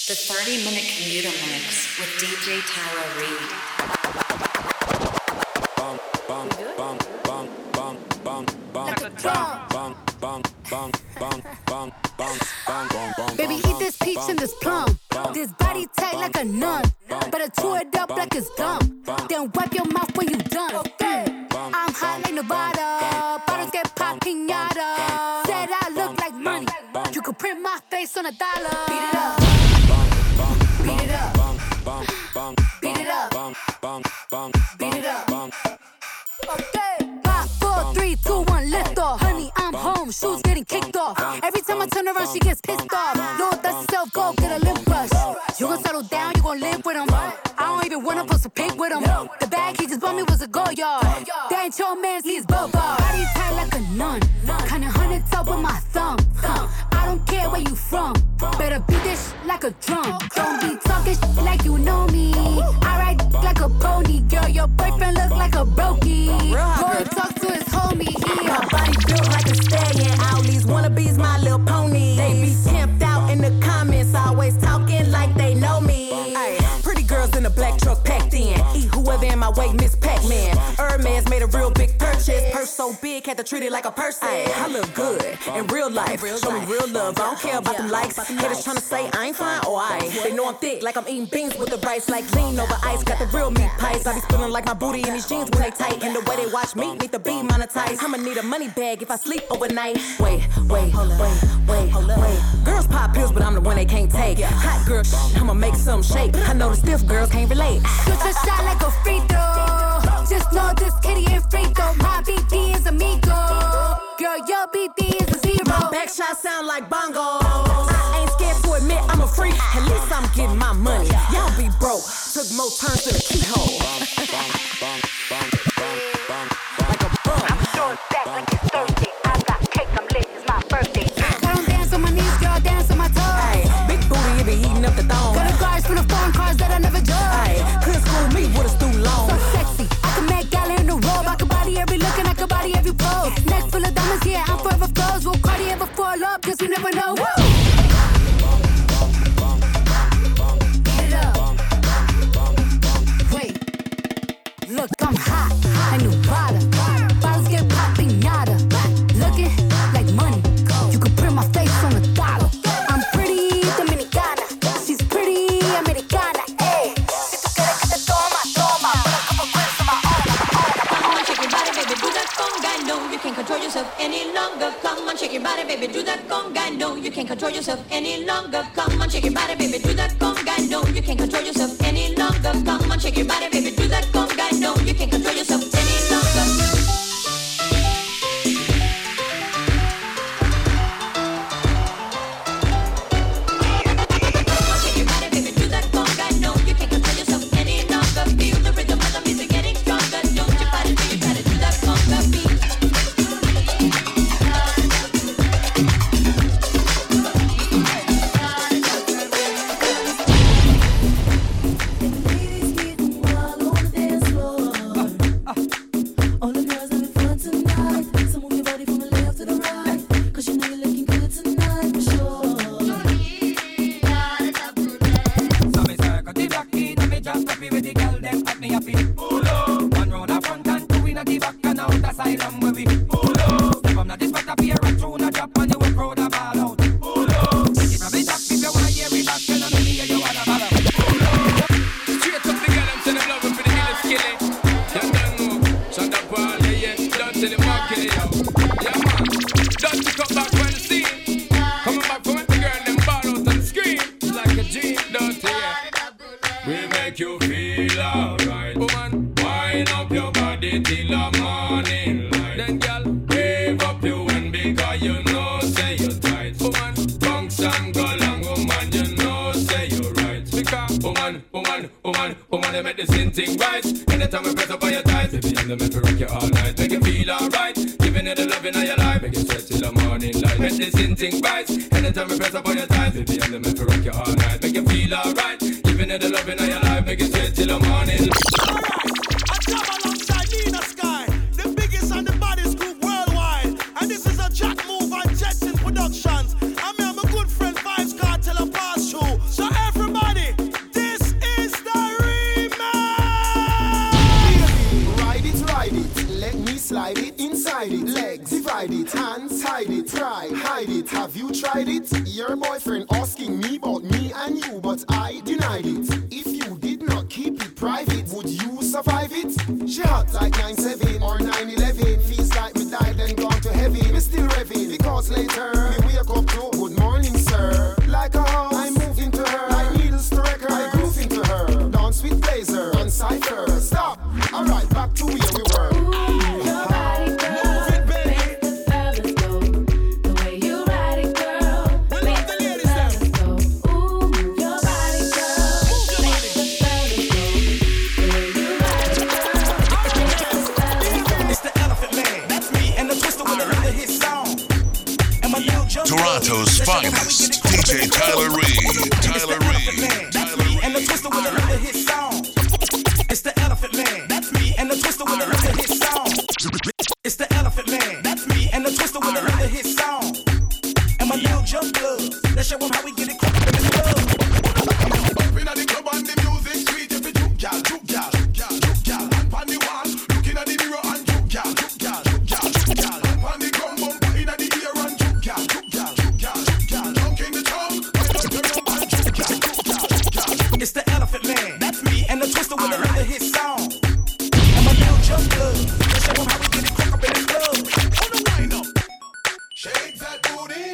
The 30-minute commuter mix with DJ Tara Reid. Bang, bang, bang, bang, bang, bang, bang, like a drum. bang, bang, bang, bang, bang, bang, bang, bang, bang. Baby, eat this peach and this plum. This body tight like a nun. Better chew it up like it's gum. Then wipe your mouth when you done. Okay. I'm hot like Nevada. Bottles get popped, piñata. Said I look like money. You could print my face on $1. Beat it up. Beat it up. Beat it up. Beat it up. Okay. 5, 4, 3, 2, 1, lift off. Honey, I'm home. Shoes getting kicked off. Every time I turn around, she gets pissed off. Lord, that's yourself. Go get a lip brush. You gon' settle down, you gon' live with him. I don't even wanna post a pic with him. The bag he just bought me was a go yard. That ain't your man's, he's Bogart. Body tight like a nun. Kinda hunted up with my thumb. I don't care where you from. Better beat this shit like a drum. Don't be talking shit like you know me. I ride like a pony. Girl, your boyfriend look like a brokey. Go and talk to his homie. My body built like a stallion. All these wannabes, my little pony. They be pimped out in the comments, always talking like they know me. Ay, pretty girls in a black truck packed in. Eat whoever in my way, Miss Pac-Man. Hermes made a real big purchase. Purse so big, had to treat it like a person. Ay, I look good in real life. Show me real love. I don't care about them likes. Haters tryna say I ain't fine or I. They know I'm thick, like I'm eating beans with the rice, like lean over ice. Got the real meat pies. I be feeling like my booty in these jeans when they tight. And the way they watch me need to be monetized. I'ma need a money bag if I sleep overnight. Wait. Girls pop pills, but I'm the one they can't take. Hot girl, I'ma make some shake. I know the stiff girls can't relate. Shoot your shot like a free throw. Just know this kitty ain't free throw. My BP is amigo. Girl, your BP is a 0. My back shot sound like bongos. I ain't scared to admit I'm a freak. At least I'm getting my money. Y'all be broke. Took more turns to the keyhole. Like a bum. I'm short back like it's Thursday. I got cake, I'm lit, it's my birthday. I don't dance on my knees, girl, dance on my toes. Ay, big booty, it be eating up the thong. Got a guards full of foreign cars that I never drove. Ay, couldn't school me with a stool long. So sexy, I can make gala in the robe. I can body every look and I can body every pose. Neck full of diamonds, yeah, I'm forever froze. Will Cardi ever fall up? Cause we never know. Woo! Beat it up. Wait, look, I'm hot. I knew Prada. Bottles get popped, piñata. Looking like money. You can print my face on $1. I'm pretty Dominicana. She's pretty Americana. Ayy, si tú quieres que te toma. Put a couple grams on my own. Come on, shake your body, baby, do that conga. No, you can't control yourself any longer. Come on, shake your body, baby, do that conga. No, you can't control yourself any longer. Come on, shake your body, baby, do that conga. No, you can't control yourself any longer. Come on, shake your body, baby, do that conga. No, you can't control yourself any longer. Productions. I'm a good friend Vibes Cartel and pass through. So every it? Have you tried it? Your boyfriend asking me about me and you, but I denied it. If you did not keep it private, would you survive it? She hot like 9/7 or 9/11. Feels like me died and gone to heaven. Me still revving because later me wake up to good morning, sir. Like a house, I move into her. Like needles to record, I groove into her. Dance with Blazer on Cypher. Stop. Alright, back to where we were. Toronto's finest, DJ Tyler Reed. Tyler Reed. And the twister with another hit song. It's the Elephant Man. That's me. And the twister with another hit song. It's the Elephant Man. That's me. And the twister with another hit song. And my little jump gloves. Let's show them how we get it crackin' in the club. Up inna the club and the music sweet. If it juke y'all, juke y'all, juke y'all. And on the wall, looking at the mirror and juke y'all, juke y'all, juke y'all, juke y'all. And on the drum bumper inna the ear and juke y'all, juke y'all, juke y'all, juke y'all. Junk in the trunk, it's the Elephant Man. That's me. And the twister with another hit song. And my little jump gloves. Let's show them how we get it crack up in the club. On the wind up. Shake that booty.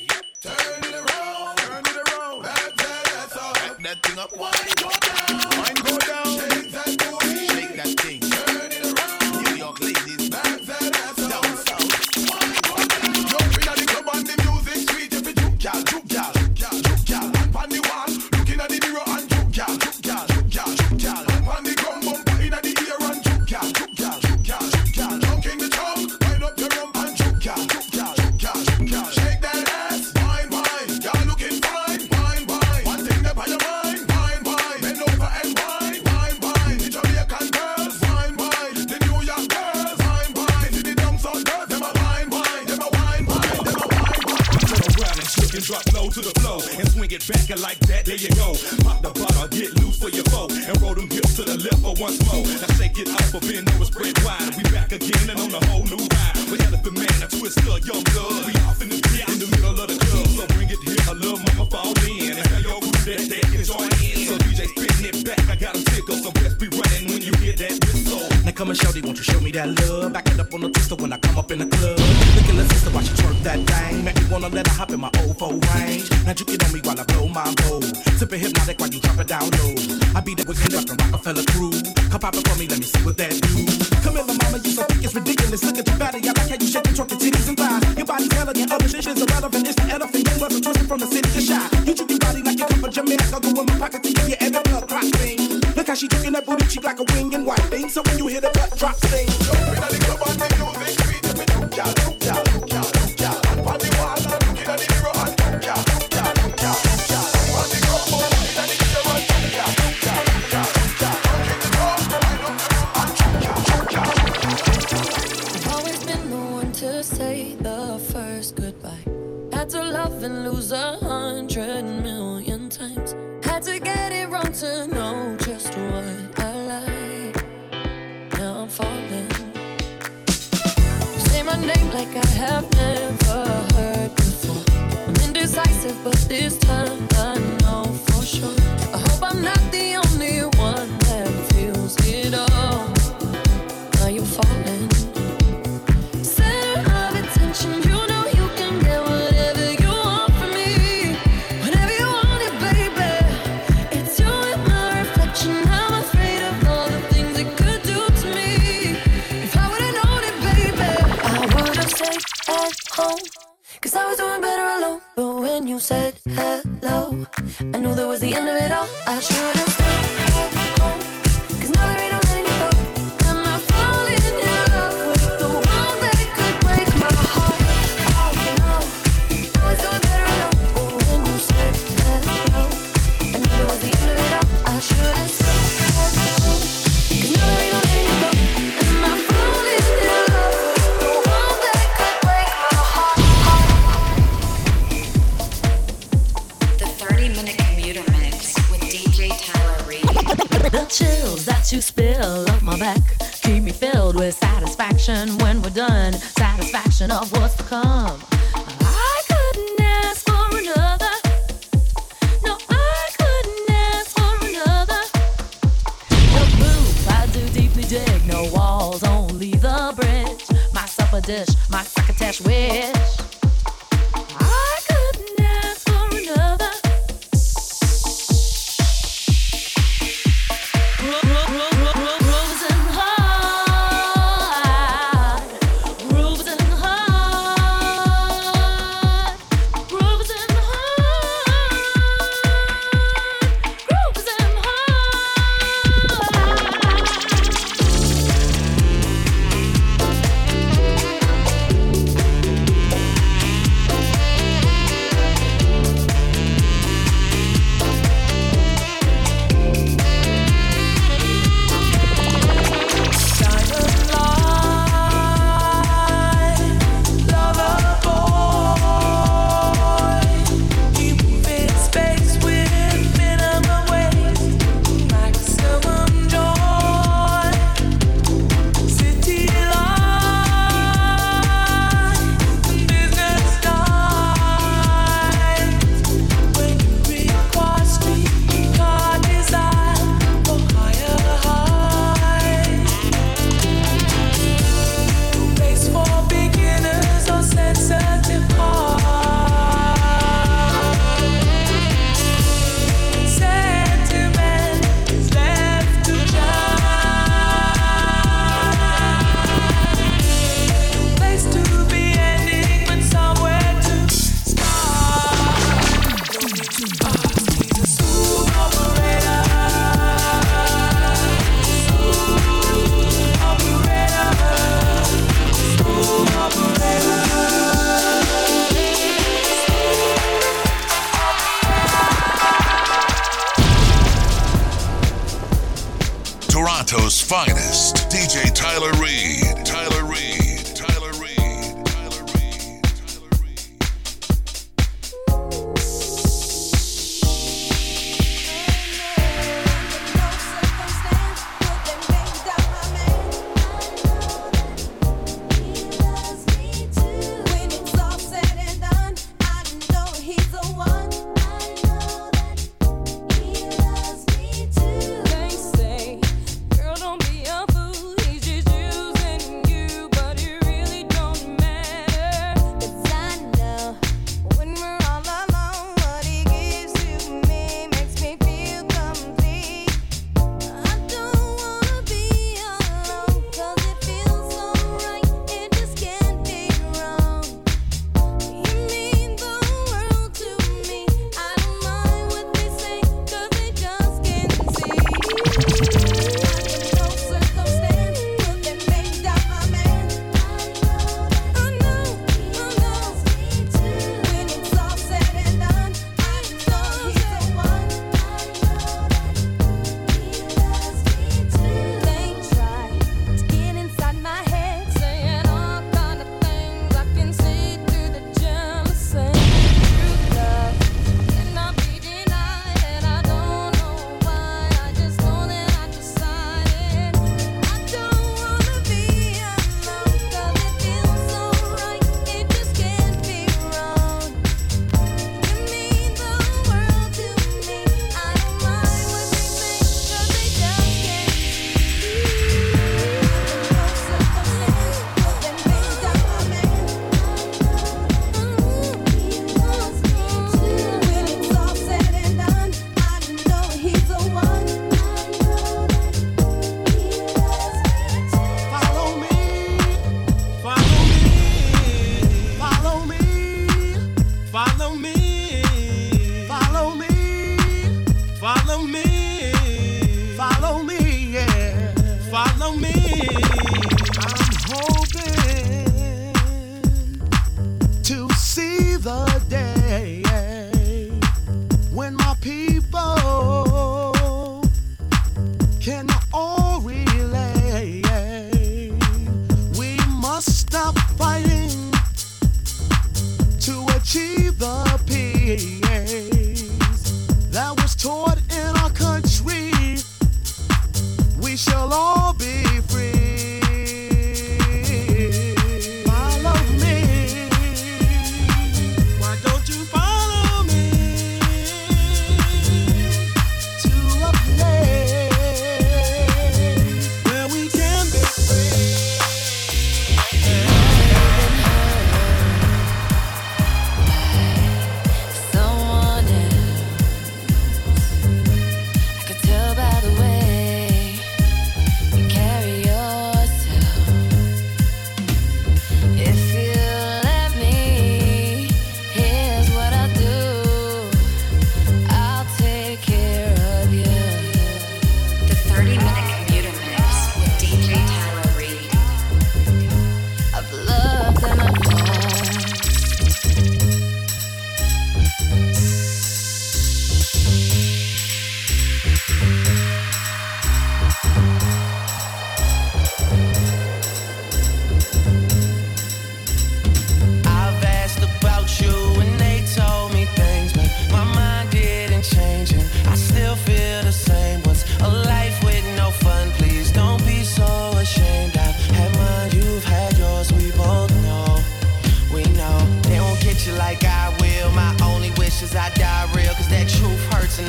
Turn it around. Turn it around. That's up. Back that thing up. Wine go down. Wine go down. Shake that booty. Shake that thing. Turn it around. New York ladies. Back that ass up. Down south. Wine go down. Jumping at the club and the music sweet. If it juke y'all, juke y'all, juke y'all. And on the wall, looking at the mirror and juke y'all, juke y'all, juke y'all, juke y'all. And on the drum bumper inna the ear and juke y'all, juke y'all, juke y'all, juke y'all. Junk in the trunk, wind up your rump and juke y'all, juke y'all, juke y'all, juke y'all. Shake that ass, wine, wine. Y'all looking fine, wine, wine. One thing that on your mind, wine, wine. Bend over and wine, wine, wine. The Jamaican girls, wine, wine. The New York girls, wine, wine. See the down south girls, them a wine, wine. Them a wine, wine. Them a wine, wine. Turn around and shake and drop low to the flow and swing it back and like that. There you go. Pop the bottle, get loose for your foe, and roll them hips to the left for once more. Now shake it off, bend over, spread wide. We back again and on a whole new ride. With Elephant Man, a twister, young blood. We off in the pit, in the middle of the club. So bring it here, a little mama fall in, and tell your group that they can join in. So DJ spitting it back, I got them tickled, so best be running when you hear that whistle. Now come and shorty, won't you show me that love? Back it up on the twister when I come up in the club. Look at the sister while she twerk that thing. Make me wanna let her hop in my old four range. Now you get on me while I blow my bowl. Sipping hypnotic while you drop it down low. I be there with the Rockefeller crew. Come pop it for me, let me see what that do. Come in, mama, you so thick, it's ridiculous. Look at your body, I like how you shake and twerk your titties and thighs. Your body's elegant, other shit is irrelevant. It's the Elephant Man, wasn't twisted from the city to shine. You treat your body like you come from Jamaica. Go in my pocket to give you every blood clot thing. Look how she taking that booty cheek like a wing and white thing. So when you hear the gut drop sing, jumping at the club on the music sweet. If it juke y'all, juke y'all, juke y'all, juke y'all. And on the wall, looking at the mirror and juke y'all, juke y'all, juke y'all, juke y'all. And on the club, looking at the mirror and juke y'all, juke y'all, juke y'all, juke y'all. Junk in the drum, wind up the room and juke y'all, juke y'all. I've always been the one to say the first goodbye. Had to love and lose 100 million times. Had to get it wrong to know just what I like. Now I'm falling. You say my name like I have never heard before. I'm indecisive, but this time I know for sure. I hope I'm not the only one that feels it all. Now you're falling. Center of attention, you know you can get whatever you want from me. Whenever you want it, baby. It's you and my reflection. I'm afraid of all the things it could do to me. If I would've known it, baby, I would've stayed at home. Cause I was doing better alone. But when you said hello, I knew that was the end of it all. I should've stayed at home. Cause now there ain't no letting you go. I'm not falling in love with the one that could break my heart. Oh no, I was doing better alone. But when you said hello, I knew that was the end of it all. I should've stayed at home. Cause now there ain't no letting you go. I'm not falling in love with the one that could break my heart. The 30-minute commuter mix with DJ Tyler Reed. The chills that you spill up my back keep me filled with satisfaction when we're done. Satisfaction of what's to come. I couldn't dish, my succotash wish. I couldn't ask for another. Rose and hard, rose and hard, rose and hard, rose and Toronto's finest, DJ Tyler Reed. Tyler Reed. Tyler Reed. Tyler Reed. Tyler Reed. When it's all said and done, I know he's the one. They say, girl, don't be a fool. He's just using you, but it really don't matter. 'Cause I know when we're all alone, what he gives to me makes me feel complete. I don't wanna be alone, 'cause it feels so right. It just can't be wrong. You mean the world to me. I don't mind what they say, 'cause they just can't see. No circumstance could have made down my man. I know. When it's all said and done, I know he's the one. They try to get inside my head, saying all kind of things. I can see through the jealousy. True love cannot be denied, and I don't know why. I just know that I decided I don't wanna be alone, 'cause it feels so right. It just can't be wrong. You mean the world to me. I don't mind what they say, 'cause they just can't see. No circumstance could have made down my man. When it's all said and done, I know he's the one. Follow me, follow me, follow me, follow me, follow me, follow me, follow me, yeah, follow me. I'm hoping to see the day when my people can all relate. We must stop fighting to achieve the peace that was taught in our country. We shall all be free. Follow me. Why don't you follow me to a place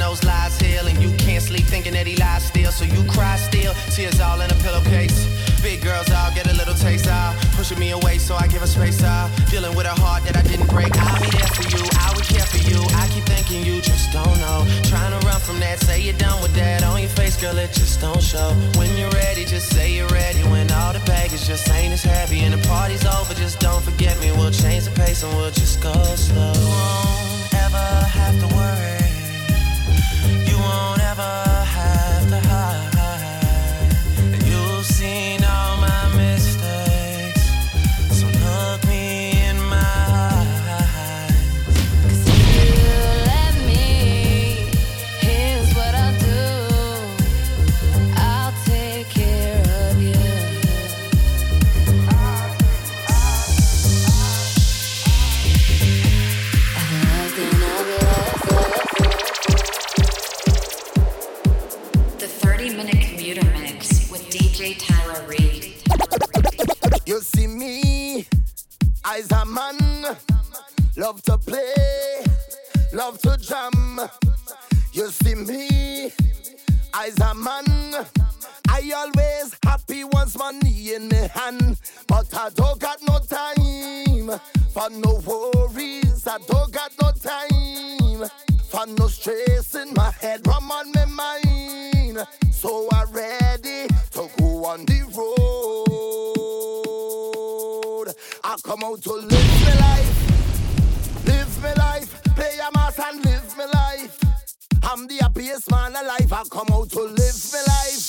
those lies heal, and you can't sleep thinking that he lies still, so you cry still. Tears all in a pillowcase. Big girls all get a little taste out, pushing me away so I give her space out. Dealing with a heart that I didn't break. I'll be there for you, I would care for you. I keep thinking you just don't know. Trying to run from that, say you're done with that. On your face, girl, it just don't show. When you're ready, just say you're ready. When all the baggage just ain't as heavy and the party's over, just don't forget me. We'll change the pace and we'll just go slow. You won't ever have to worry. You won't ever have to hide. You've seen all my mistakes, so look me in my eyes. 'Cause if you let me, here's what I'll do. I'll take care of you. The 30-minute commuter mix with DJ Tyler Reed. You see me, I's a man, love to play, love to jam. You see me, I's a man, I always happy once money in me hand, but I don't got no time for no worries. I don't got no time for no stress in my head, rum on my mind. So I'm ready to go on the road. I come out to live my life, play a mass and live my life. I'm the happiest man alive. I come out to live my life,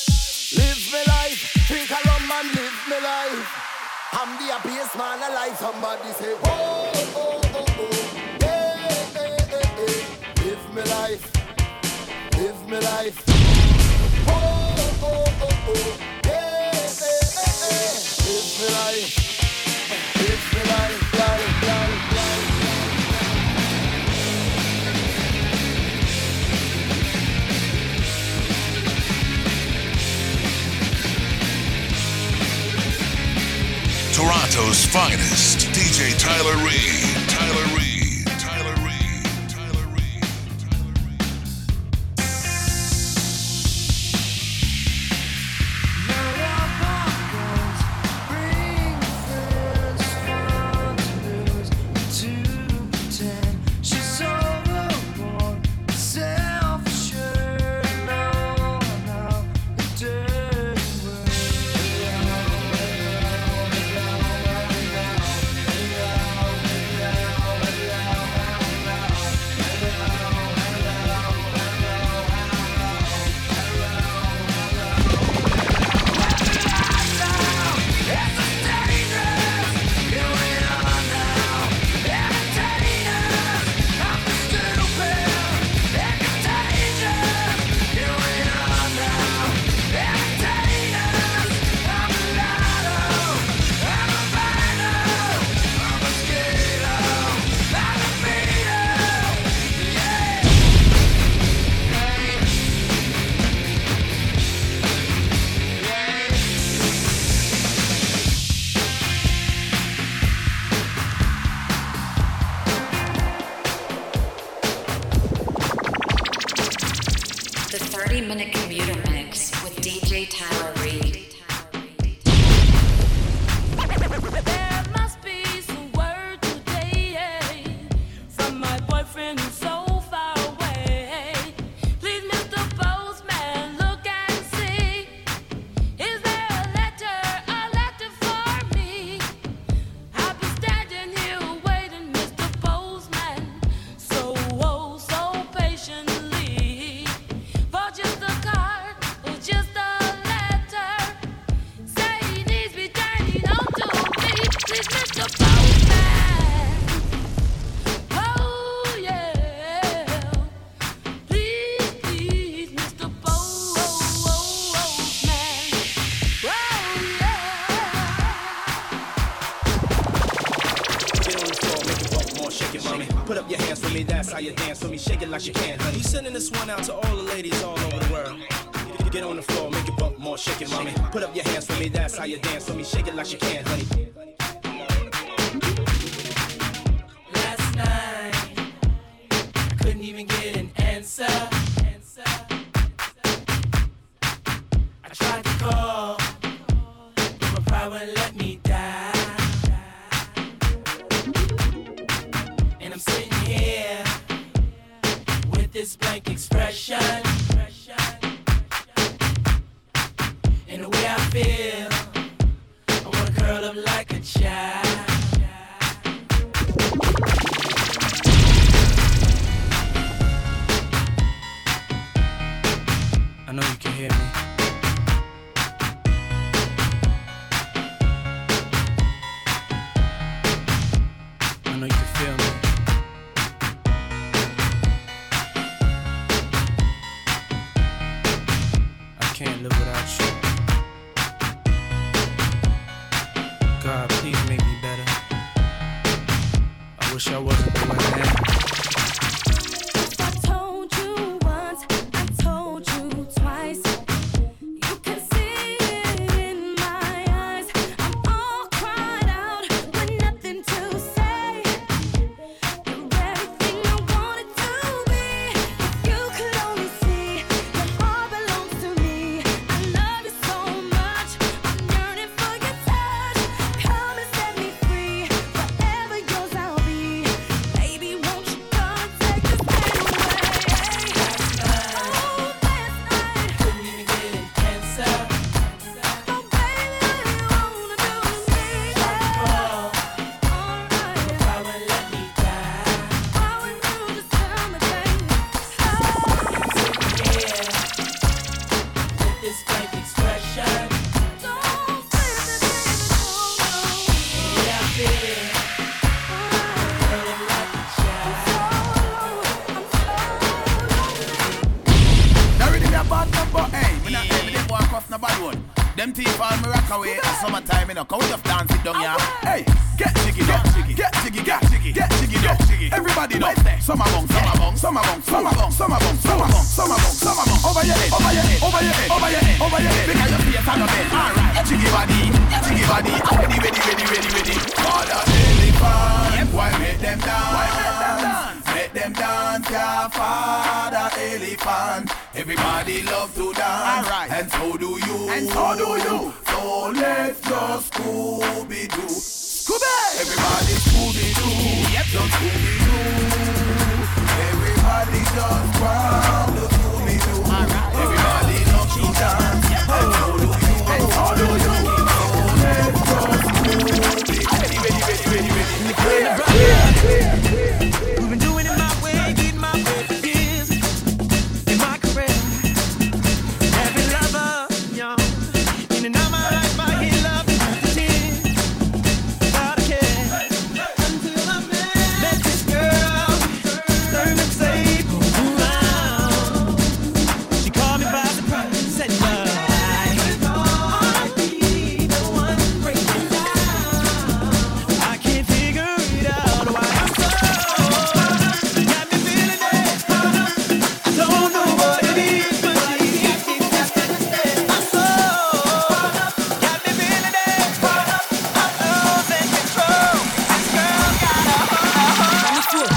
drink a rum and live my life. I'm the happiest man alive. Somebody say, whoa, oh, oh, oh, hey, hey, hey, hey. Live my life, live my life. Oh, oh, oh, oh, hey, hey, hey, hey. Live my life, live my life, life, life, life. Toronto's finest, DJ Tyler Reed. Tyler Reed. Tyler Reed. Tyler Reed. The 30-minute commuter mix with DJ Tyler Reed. There must be some word today from my boyfriend who's so far away. Please, Mr. Postman, look and see. Is there a letter for me? I've been standing here waiting, Mr. Postman, so patiently, for just a card or just a letter. Say he needs me turning on to me. Please, Mr. Postman. Oh, yeah. Please, Mr. Postman. Oh, yeah. Get on the floor, make it bump more, shake it, mommy. Put up your hands for me, that's how you dance for me. Shake it like you can, honey. Sending this one out to all the ladies all over the world. Get on the floor, make it bump more, shake it, mommy. Put up your hands for me, that's how you dance for me. Shake it like you can, honey. Last night, couldn't even get an answer. I tried to call, but my pride wouldn't let me die. And I'm sitting here with this blank expression. And the way I feel, I wanna curl up like a child. I know you can hear me. I know you can feel me. I can't live without you. God, please make me better. I wish I wasn't the way I am. Them teeth all me rock away at summertime, you know, come just dance it down, yeah. Hey, get jiggy, get jiggy, get jiggy, get jiggy, get jiggy, get jiggy. Everybody know, some among, some among, some among, some among, some among, some among, some among, some among. Over your head, over your head, over your head, over your head, over your head. Because your feet on the bed. Alright, jiggy body, ready, ready, ready, ready, ready. For the elephant, why make them dance? Make them dance, yeah, for the elephant. Everybody love to dance, right. And so do you, and so do you. So let's just Scooby-Doo. Scooby! Everybody Scooby-Doo, yep. Just Scooby-Doo. Everybody just grab the Scooby-Doo. Right. Everybody love to dance, yep. And so do you, and so do you. So let's just Scooby-Doo. Ready. We've been doing it my way, getting my way for years. In my career, every lover, young, in and out my life, I hear love and tears. But I can't until I met this girl. Learn and say, around. She called me by surprise, said no. I'll be the one breaking down. I can't figure it out why I'm so. Got me feeling it. I don't know what it is, but I can't understand. I'm so. Got me feeling it. I'm losing control. This girl got a hold.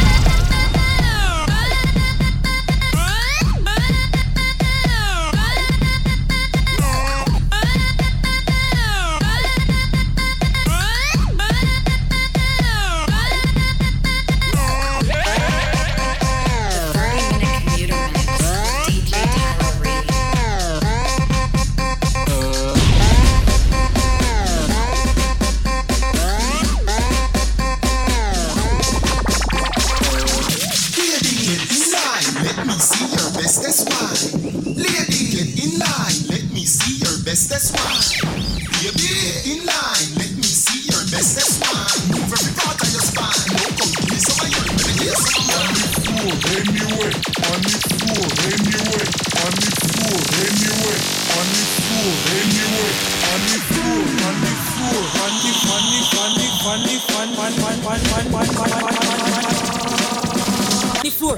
Lady, get in line, let me see your bestest wine. Baby, get in line, let me see your bestest wine. Move every part of your spine. Don't come give me some of your baby. On the floor, anyway. On the floor, anyway. On the floor, anyway. On the floor, anyway. On the floor, on the floor.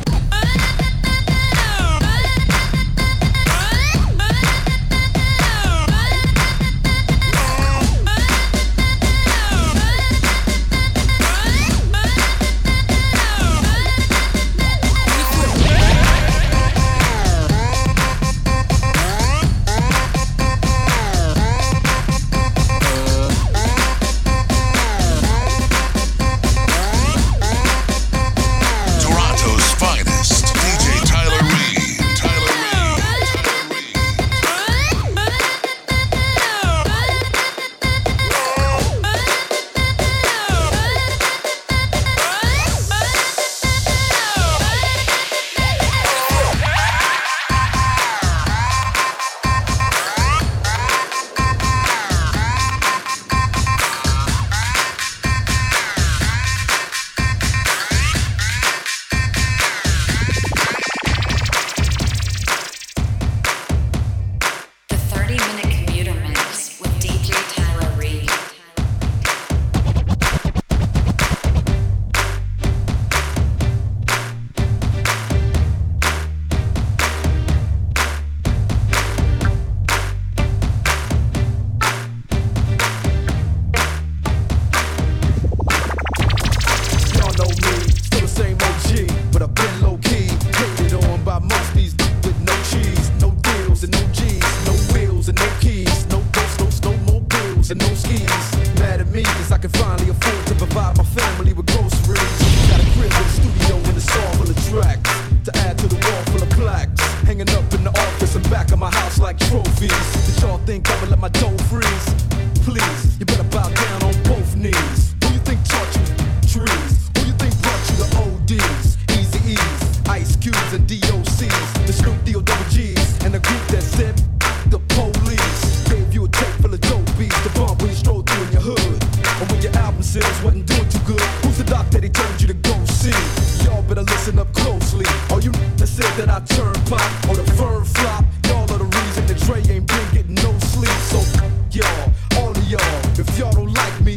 and no skis. Mad at me, cause I can finally afford to provide my family with groceries. Got a crib with a studio and a song full of tracks to add to the wall full of plaques. Hanging up in the office and back of my house like trophies. Did y'all think I would let my dough freeze? Please, you better bow down on both knees. Who you think taught you trees? Who you think brought you the ODs? Easy E's, Ice Cubes and DOCs, the Snoop D-O double G's, and the group that said the police. Gave you a tape full of dope beats to bump when you stroll through in your hood. Or when your album sales wasn't doing too good. Who's the doc that he told you to go see? Y'all better listen up closely. All you that said that I turn pop or the firm flop, y'all are the reason that Dre ain't been getting no sleep. So y'all, all of y'all, if y'all don't like me,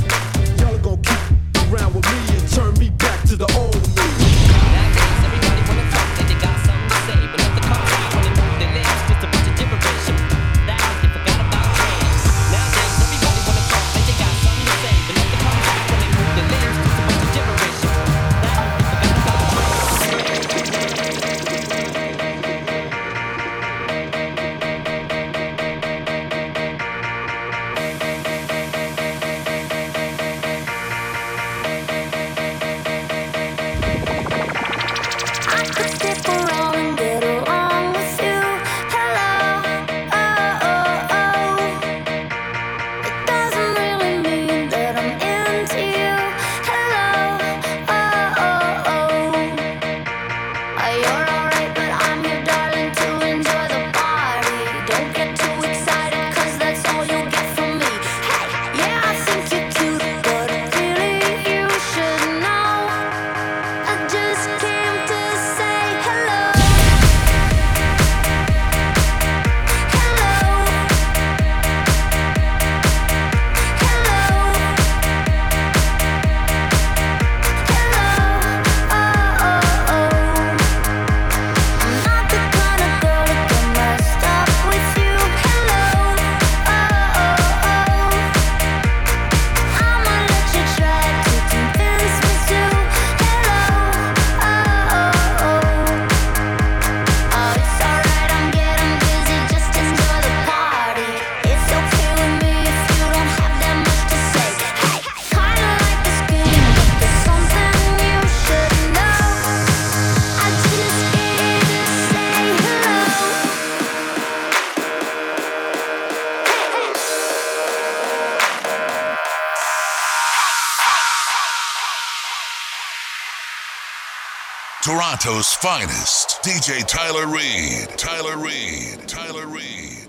y'all are gonna keep around with me and turn me back to the old me. Nowadays, everybody wanna talk that they got something to say, but let the cars out when they move their lips, just a bunch of gibberish. Now they forgot about trance. Nowadays, everybody wanna talk that they got something to say, but let the cars out when they move their lips, just a bunch of gibberish. Now they forgot about Toronto's finest, DJ Tyler Reed. Tyler Reed. Tyler Reed.